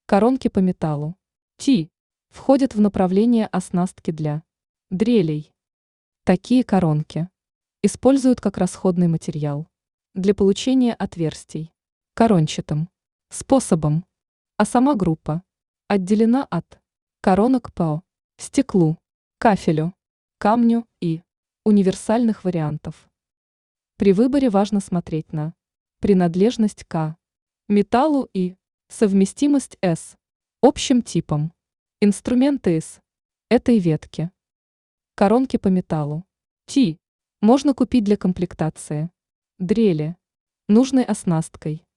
Коронки по металлу. Т. Входят в направление оснастки для дрелей. Такие коронки используют как расходный материал для получения отверстий корончатым способом, а сама группа отделена от коронок по стеклу, кафелю, камню и универсальных вариантов. При выборе важно смотреть на принадлежность к металлу и совместимость с общим типом инструмента из этой ветки. Коронки по металлу. Т. Можно купить для комплектации дрели нужной оснасткой.